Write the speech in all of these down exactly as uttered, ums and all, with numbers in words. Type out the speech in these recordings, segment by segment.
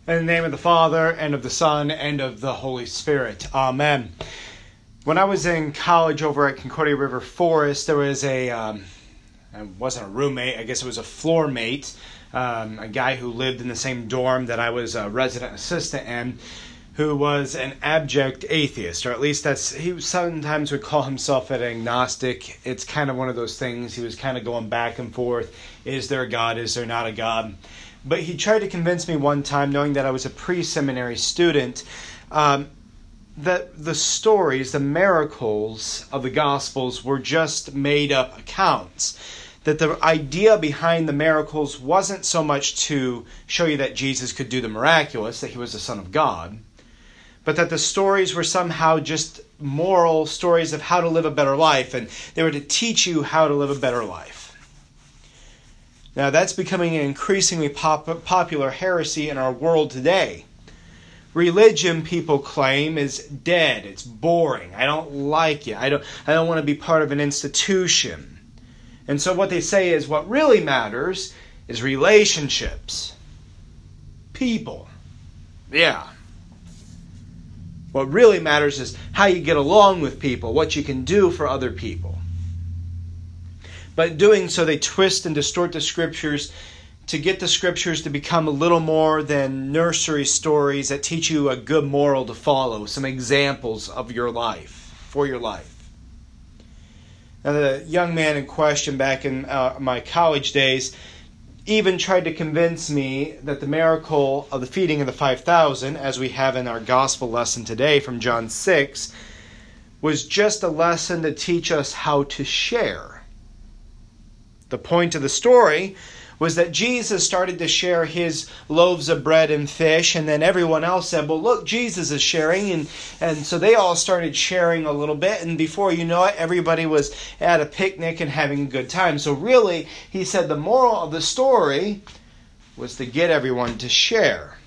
In the name of the Father, and of the Son, and of the Holy Spirit. Amen. When I was in college over at Concordia River Forest, there was a, um, it wasn't a roommate, I guess it was a floor mate, um, a guy who lived in the same dorm that I was a resident assistant in, who was an abject atheist, or at least that's, he sometimes would call himself an agnostic. It's kind of one of those things, he was kind of going back and forth. Is there a God? Is there not a God? But he tried to convince me one time, knowing that I was a pre-seminary student, um, that the stories, the miracles of the Gospels were just made-up accounts. That the idea behind the miracles wasn't so much to show you that Jesus could do the miraculous, that he was the Son of God, but that the stories were somehow just moral stories of how to live a better life, and they were to teach you how to live a better life. Now, that's becoming an increasingly pop- popular heresy in our world today. Religion, people claim, is dead. It's boring. I don't like it. I don't, I don't want to be part of an institution. And so what they say is what really matters is relationships. People. Yeah. What really matters is how you get along with people, what you can do for other people. But in doing so, they twist and distort the Scriptures to get the Scriptures to become a little more than nursery stories that teach you a good moral to follow, some examples of your life, for your life. Now, the young man in question back in uh, my college days even tried to convince me that the miracle of the feeding of the five thousand, as we have in our gospel lesson today from John six, was just a lesson to teach us how to share. The point of the story was that Jesus started to share his loaves of bread and fish, and then everyone else said, well, look, Jesus is sharing, and, and so they all started sharing a little bit, and before you know it, everybody was at a picnic and having a good time. So really, he said the moral of the story was to get everyone to share.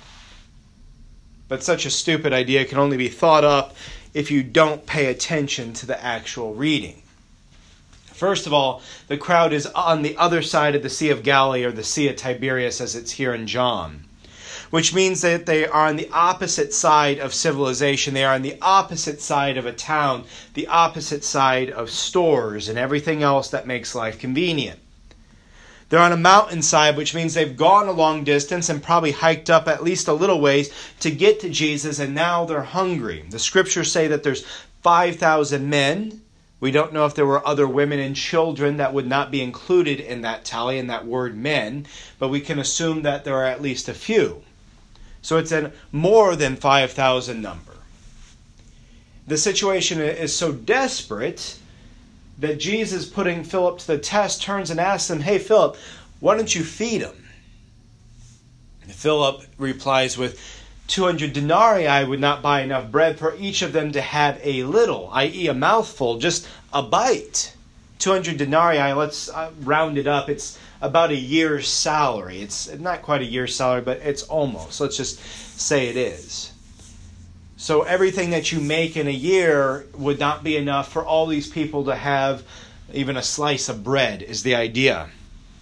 But such a stupid idea can only be thought up if you don't pay attention to the actual reading. First of all, the crowd is on the other side of the Sea of Galilee, or the Sea of Tiberias as it's here in John, which means that they are on the opposite side of civilization. They are on the opposite side of a town, the opposite side of stores and everything else that makes life convenient. They're on a mountainside, which means they've gone a long distance and probably hiked up at least a little ways to get to Jesus, and now they're hungry. The Scriptures say that there's five thousand men. We don't know if there were other women and children that would not be included in that tally, in that word men, but we can assume that there are at least a few. So it's a more than five thousand number. The situation is so desperate that Jesus, putting Philip to the test, turns and asks him, hey, Philip, why don't you feed them? And Philip replies with, two hundred denarii would not buy enough bread for each of them to have a little, that is a mouthful, just a bite. two hundred denarii, let's uh, round it up, it's about a year's salary. It's not quite a year's salary, but it's almost. Let's just say it is. So everything that you make in a year would not be enough for all these people to have even a slice of bread, is the idea.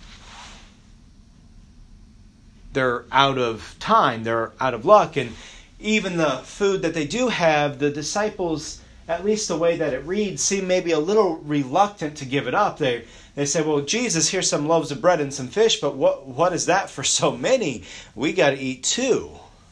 They're out of time, they're out of luck, and even the food that they do have, the disciples, at least the way that it reads, seem maybe a little reluctant to give it up. They they say, well, Jesus, here's some loaves of bread and some fish, but what what is that for so many? We got to eat too.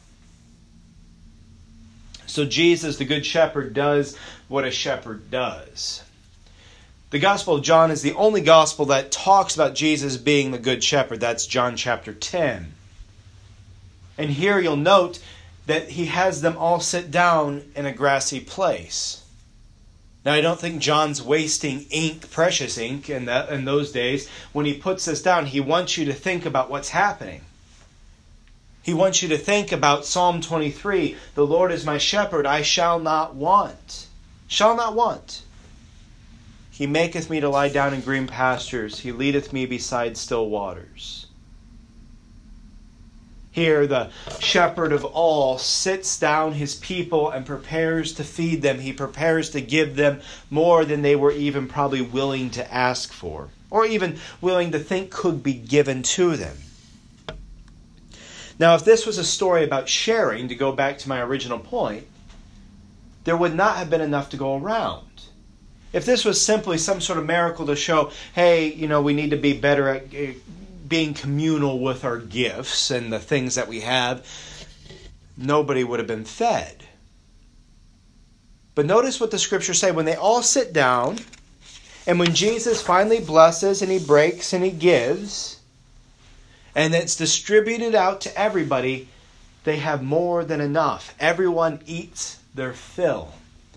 So Jesus, the Good Shepherd, does what a shepherd does. The Gospel of John is the only gospel that talks about Jesus being the Good Shepherd. That's John chapter ten. And here you'll note that he has them all sit down in a grassy place. Now, I don't think John's wasting ink, precious ink, in, that, in those days. When he puts this down, he wants you to think about what's happening. He wants you to think about Psalm twenty-three. The Lord is my shepherd, I shall not want. Shall not want. He maketh me to lie down in green pastures. He leadeth me beside still waters. Here, the shepherd of all sits down his people and prepares to feed them. He prepares to give them more than they were even probably willing to ask for, or even willing to think could be given to them. Now, if this was a story about sharing, to go back to my original point, there would not have been enough to go around. If this was simply some sort of miracle to show, hey, you know, we need to be better at being communal with our gifts and the things that we have, nobody would have been fed. But notice what the scriptures say. When they all sit down, and when Jesus finally blesses and he breaks and he gives, and it's distributed out to everybody, they have more than enough. Everyone eats their fill.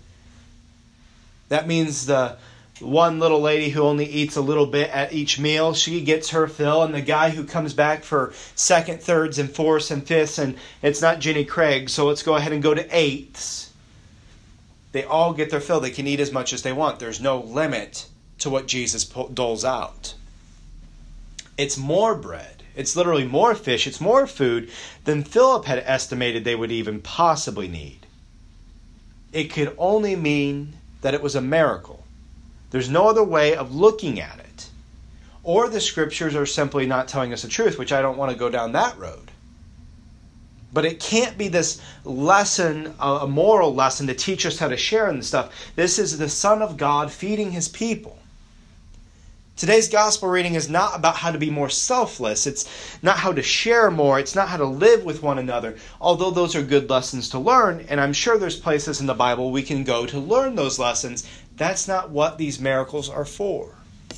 That means the one little lady who only eats a little bit at each meal, she gets her fill. And the guy who comes back for second, thirds, and fourths, and fifths, and it's not Jenny Craig, so let's go ahead and go to eighths. They all get their fill. They can eat as much as they want. There's no limit to what Jesus doles out. It's more bread. It's literally more fish. It's more food than Philip had estimated they would even possibly need. It could only mean that it was a miracle. There's no other way of looking at it. Or the scriptures are simply not telling us the truth, which I don't want to go down that road. But it can't be this lesson, a moral lesson to teach us how to share and stuff. This is the Son of God feeding his people. Today's gospel reading is not about how to be more selfless. It's not how to share more. It's not how to live with one another. Although those are good lessons to learn, and I'm sure there's places in the Bible we can go to learn those lessons. That's not what these miracles are for.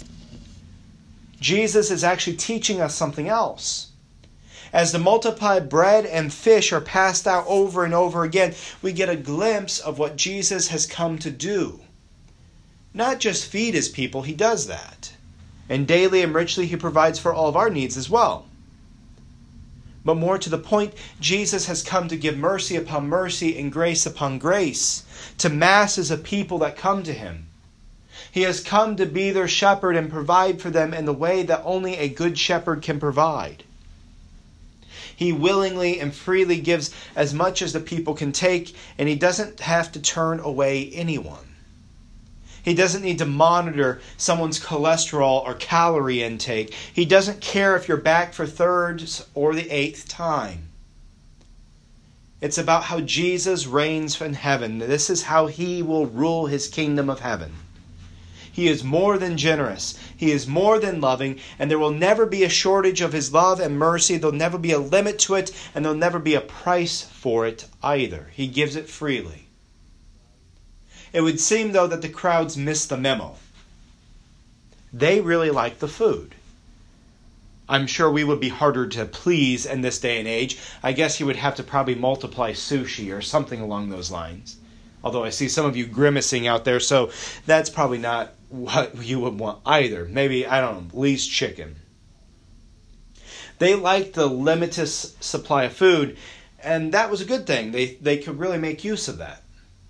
Jesus is actually teaching us something else. As the multiplied bread and fish are passed out over and over again, we get a glimpse of what Jesus has come to do. Not just feed his people, he does that. And daily and richly he provides for all of our needs as well. But more to the point, Jesus has come to give mercy upon mercy and grace upon grace to masses of people that come to him. He has come to be their shepherd and provide for them in the way that only a good shepherd can provide. He willingly and freely gives as much as the people can take, and he doesn't have to turn away anyone. He doesn't need to monitor someone's cholesterol or calorie intake. He doesn't care if you're back for thirds or the eighth time. It's about how Jesus reigns in heaven. This is how he will rule his kingdom of heaven. He is more than generous. He is more than loving, and there will never be a shortage of his love and mercy. There'll never be a limit to it, and there'll never be a price for it either. He gives it freely. It would seem, though, that the crowds missed the memo. They really like the food. I'm sure we would be harder to please in this day and age. I guess you would have to probably multiply sushi or something along those lines. Although I see some of you grimacing out there, so that's probably not what you would want either. Maybe, I don't know, at least chicken. They liked the limitless supply of food, and that was a good thing. They, they could really make use of that.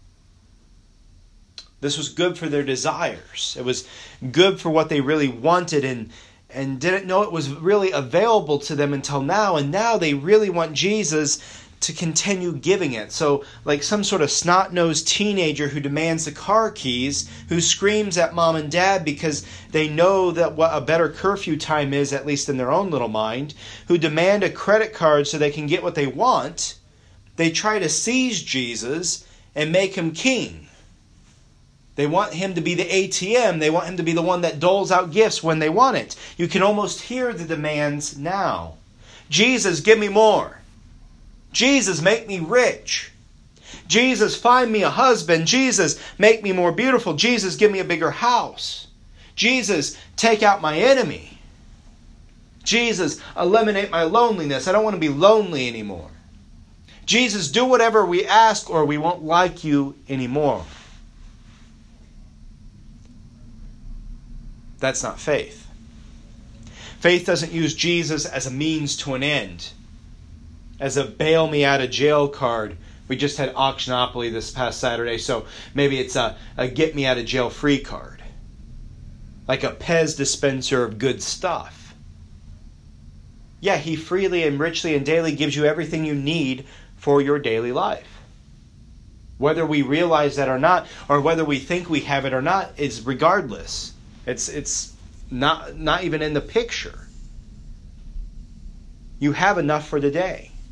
This was good for their desires. It was good for what they really wanted and, and didn't know it was really available to them until now. And now they really want Jesus to continue giving it. So like some sort of snot-nosed teenager who demands the car keys, who screams at mom and dad because they know that what a better curfew time is, at least in their own little mind, who demand a credit card so they can get what they want. They try to seize Jesus and make him king. They want him to be the A T M. They want him to be the one that doles out gifts when they want it. You can almost hear the demands now. Jesus, give me more. Jesus, make me rich. Jesus, find me a husband. Jesus, make me more beautiful. Jesus, give me a bigger house. Jesus, take out my enemy. Jesus, eliminate my loneliness. I don't want to be lonely anymore. Jesus, do whatever we ask or we won't like you anymore. That's not faith. Faith doesn't use Jesus as a means to an end. As a bail me out of jail card. We just had Auctionopoly this past Saturday, so maybe it's a, a get me out of jail free card. Like a Pez dispenser of good stuff. Yeah, he freely and richly and daily gives you everything you need for your daily life. Whether we realize that or not, or whether we think we have it or not, is regardless. It's it's not, not even in the picture. You have enough for the day.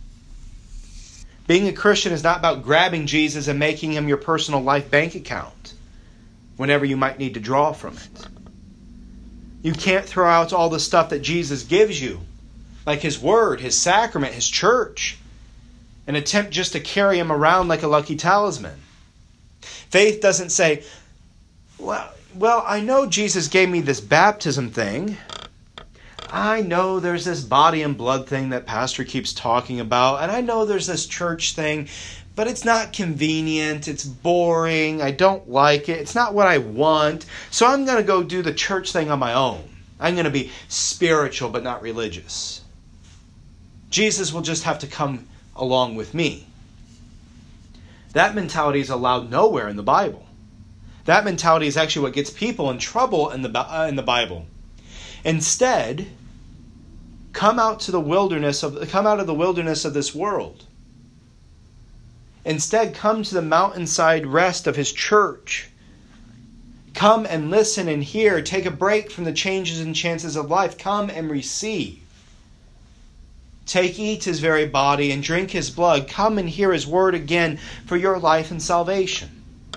Being a Christian is not about grabbing Jesus and making him your personal life bank account whenever you might need to draw from it. You can't throw out all the stuff that Jesus gives you, like his word, his sacrament, his church, and attempt just to carry him around like a lucky talisman. Faith doesn't say, well, well, I know Jesus gave me this baptism thing. I know there's this body and blood thing that Pastor keeps talking about, and I know there's this church thing, but it's not convenient, it's boring, I don't like it, it's not what I want, so I'm going to go do the church thing on my own. I'm going to be spiritual but not religious. Jesus will just have to come along with me. That mentality is allowed nowhere in the Bible. That mentality is actually what gets people in trouble in the uh, in the Bible. Instead, come out to the wilderness of come out of the wilderness of this world. Instead, come to the mountainside rest of his church. Come and listen and hear. Take a break from the changes and chances of life. Come and receive. Take, eat his very body and drink his blood. Come and hear his word again for your life and salvation.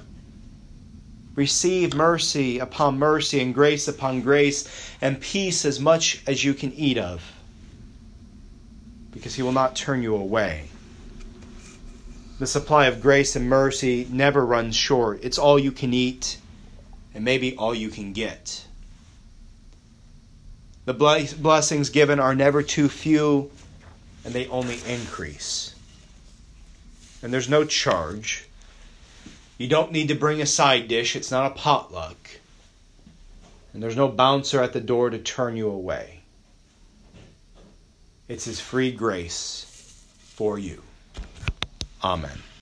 Receive mercy upon mercy and grace upon grace and peace as much as you can eat of, because he will not turn you away. The supply of grace and mercy never runs short. It's all you can eat and maybe all you can get. The blessings given are never too few, and they only increase. And there's no charge. You don't need to bring a side dish. It's not a potluck. And there's no bouncer at the door to turn you away. It's his free grace for you. Amen.